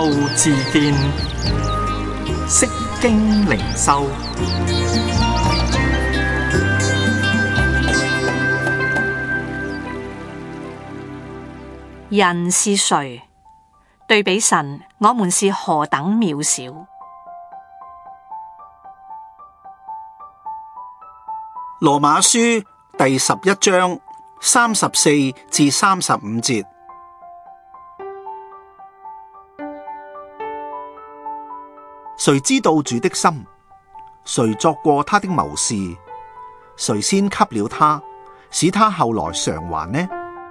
道自見，釋經靈修。 人是誰？對比神，我們是何等渺小。 羅馬書第11章34至35節。誰知道主的心？誰作過他的謀士？誰先給了他，使他後來償還呢？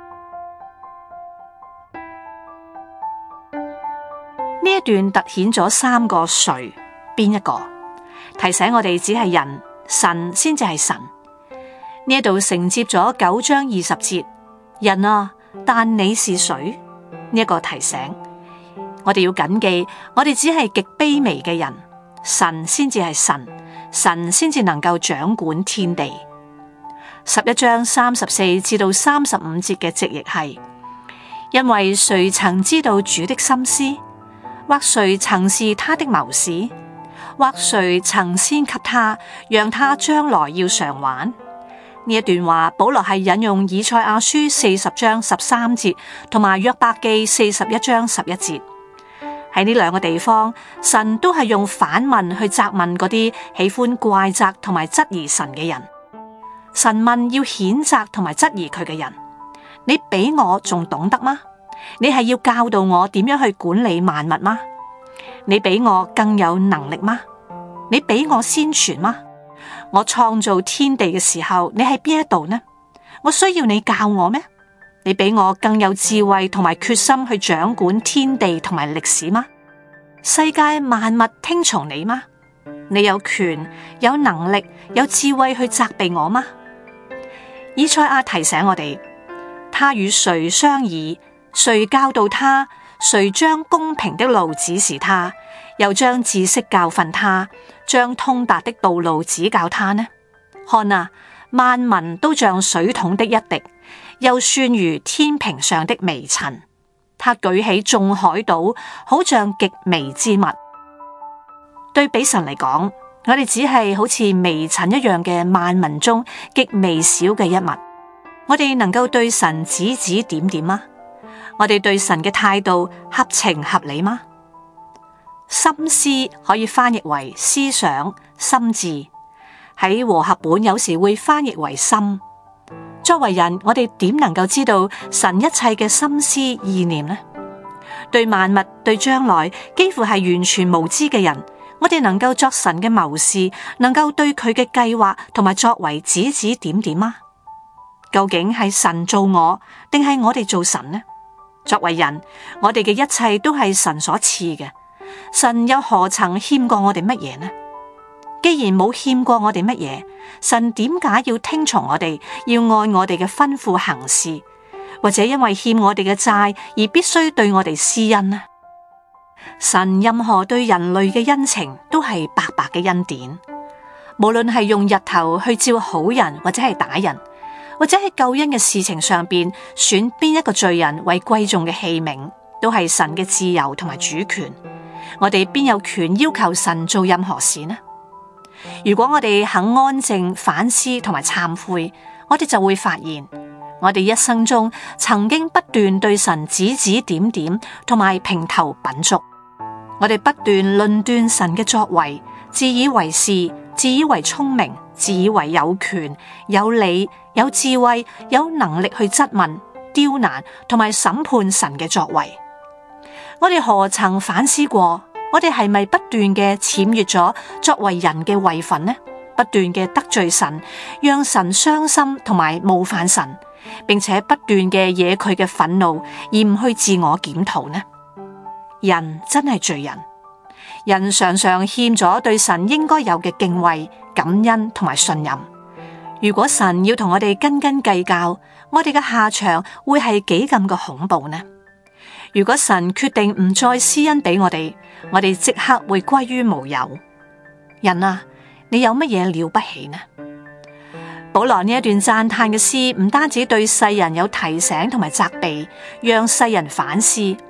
呢一段凸顯咗三個誰，邊一個？提醒我哋只係人，神先至係神。呢一度承接咗9章20節，人啊，但你是誰？呢一個提醒，我哋要謹記，我哋只係極卑微嘅人，神先至係神，神先至能夠掌管天地。11章34至到35節嘅直譯係：因為誰曾知道主的心思？或誰曾是他的謀士？或誰曾先給他，讓他將來要償還？呢一段話，保羅係引用以賽亞書40章13節同埋約伯記41章11節。喺呢兩個地方，神都係用反問去責問嗰啲喜歡怪責同埋質疑神嘅人。神問要譴責同埋質疑佢嘅人：你比我仲懂得嗎？你係要教導我點樣去管理萬物嗎？你比我更有能力嗎？你比我先存嗎？我創造天地嘅時候，你喺邊一度呢？我需要你教我咩？你比我更有智慧同埋決心去掌管天地同埋歷史嗎？世界萬物聽從你嗎？你有權、有能力、有智慧去責備我嗎？以賽亞提醒我哋：他與誰商議？誰教導他？誰將公平的路指示他？又將知識教訓他？將通達的道路指教他呢？看啊，萬民都像水桶的一滴，又算如天平上的微塵。他舉起眾海島，好像極微之物。對比神嚟講，我哋只係好似微塵一樣嘅萬民中極微小嘅一物。我哋能夠對神指指點點嗎？我哋對神嘅態度合情合理嗎？心思可以翻譯為思想、心智，喺和合本有時會翻譯為心。作為人，我哋點能夠知道神一切嘅心思意念呢？對萬物、對將來幾乎係完全無知嘅人，我哋能夠作神嘅謀士，能夠對佢嘅計劃同埋作為指指點點嗎？究竟係神做我，定係我哋做神呢？作為人，我哋嘅一切都係神所賜嘅，神又何曾欠過我哋乜嘢呢？既然冇欠過我哋乜嘢，神點解要聽從我哋，要按我哋嘅吩咐行事，或者因為欠我哋嘅債而必須對我哋施恩呢？神任何對人類嘅恩情都係白白嘅恩典，無論係用日頭去照好人，或者係打人，或者喺救恩嘅事情上邊選邊一個罪人為貴重嘅器皿，都係神嘅自由同埋主權。我哋邊有權要求神做任何事呢？如果我哋肯安靜反思同埋懺悔，我哋就會發現，我哋一生中曾經不斷對神指指點點同埋評頭品足，我哋不斷論斷神嘅作為，自以為是，自以為聰明，自以為有權、有理、有智慧、有能力去質問、刁難同埋審判神嘅作為。我哋何曾反思過，我哋係咪不斷嘅僭越咗作為人嘅位份呢？不斷嘅得罪神，讓神傷心同埋冒犯神，並且不斷嘅惹佢嘅憤怒，而唔去自我檢討呢？人真係罪人，人常常欠咗對神應該有嘅敬畏、感恩同埋信任。如果神要同我哋斤斤計較，我哋嘅下場會係幾咁嘅恐怖呢？如果神決定唔再施恩俾我哋即刻會歸於無有。人啊，你有乜嘢了不起呢？保羅呢一段讚嘆嘅詩，唔單止對世人有提醒同埋責備，讓世人反思，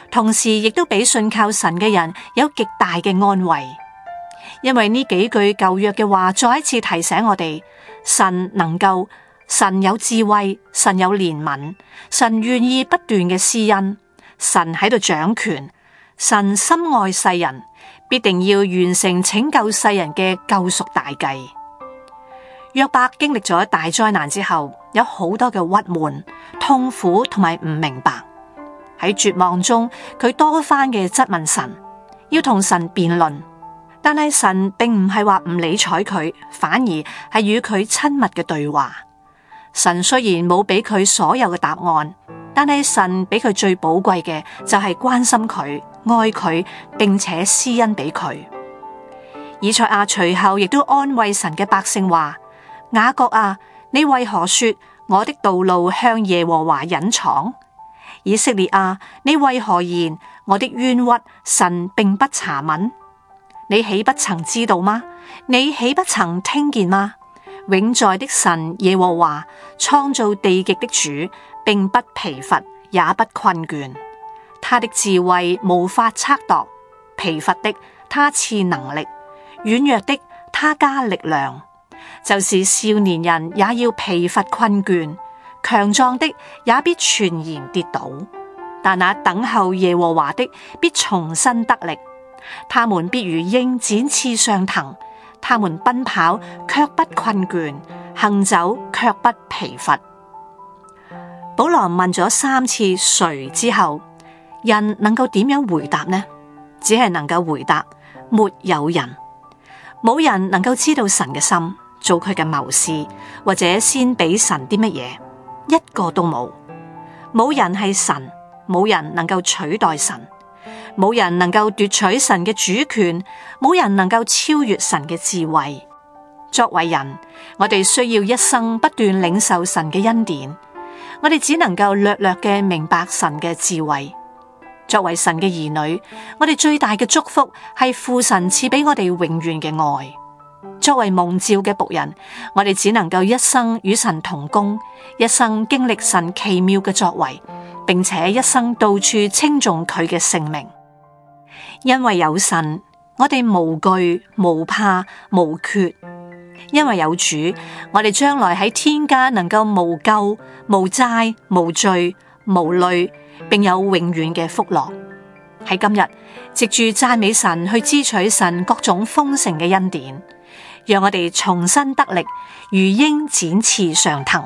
同時亦都俾信靠神嘅人有極大嘅安慰。因為呢幾句舊約嘅話再一次提醒我哋，神能夠，神有智慧，神有憐憫，神願意不斷嘅施恩，神喺度掌權，神深愛世人，必定要完成拯救世人嘅救贖大計。約伯經歷咗大災難之後，有好多嘅鬱悶、痛苦同埋唔明白。喺絕望中，佢多番嘅質問神，要同神辯論。但係神並唔係話唔理睬佢，反而係與佢親密嘅對話。神雖然冇俾佢所有嘅答案，但係神俾佢最寶貴嘅就係關心佢、愛佢，並且施恩俾佢。以賽亞隨後亦都安慰神嘅百姓話：雅各啊，你為何說我的道路向耶和華隱藏？以色列啊，你為何言我的冤屈神並不查問？你豈不曾知道嗎？你豈不曾聽見嗎？永在的神耶和華，創造地極的主，並不疲乏，也不困倦。他的智慧無法測度，疲乏的他賜能力，軟弱的他加力量。就是少年人也要疲乏困倦，強壯的也必全然跌倒。但那等候耶和華的必重新得力。他們必如鷹展翅上騰，他們奔跑卻不困倦，行走卻不疲乏。保羅問咗3次誰之後，人能夠點樣回答呢？只係能夠回答沒有人，冇人能夠知道神嘅心，做佢嘅謀士，或者先俾神啲乜嘢，一個都冇。冇人係神，冇人能夠取代神。冇人能夠奪取神嘅主權，冇人能夠超越神嘅智慧。作為人，我哋需要一生不斷領受神嘅恩典，我哋只能夠略略嘅明白神嘅智慧。作為神嘅兒女，我哋最大嘅祝福係父神賜俾我哋永遠嘅愛。作為蒙召嘅僕人，我哋只能夠一生與神同工，一生經歷神奇妙嘅作為，並且一生到處稱頌佢嘅聖名。因為有神，我哋無懼、無怕、無缺；因為有主，我哋將來喺天家能夠無咎、無債、無罪、無慮，並有永遠嘅福樂。喺今日，藉住讚美神去支取神各種豐盛嘅恩典，讓我哋重新得力，如鷹展翅上騰。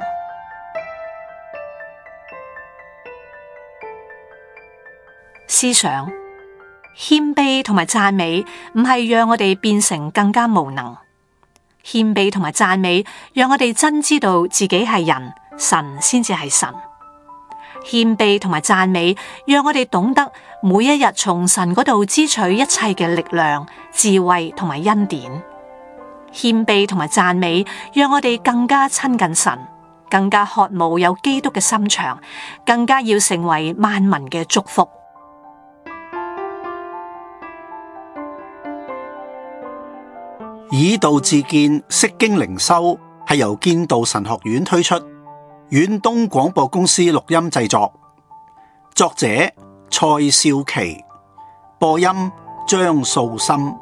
思想。謙卑同埋讚美唔係讓我哋變成更加無能，謙卑同埋讚美讓我哋真知道自己係人，神先至係神。謙卑同埋讚美讓我哋懂得每一日從神嗰度支取一切嘅力量、智慧同埋恩典。謙卑同埋讚美讓我哋更加親近神，更加渴慕有基督嘅心腸，更加要成為萬民嘅祝福。 以道自見，釋經靈修係由建道神學院推出，遠東廣播公司錄音製作，作者蔡少琪，播音張素心。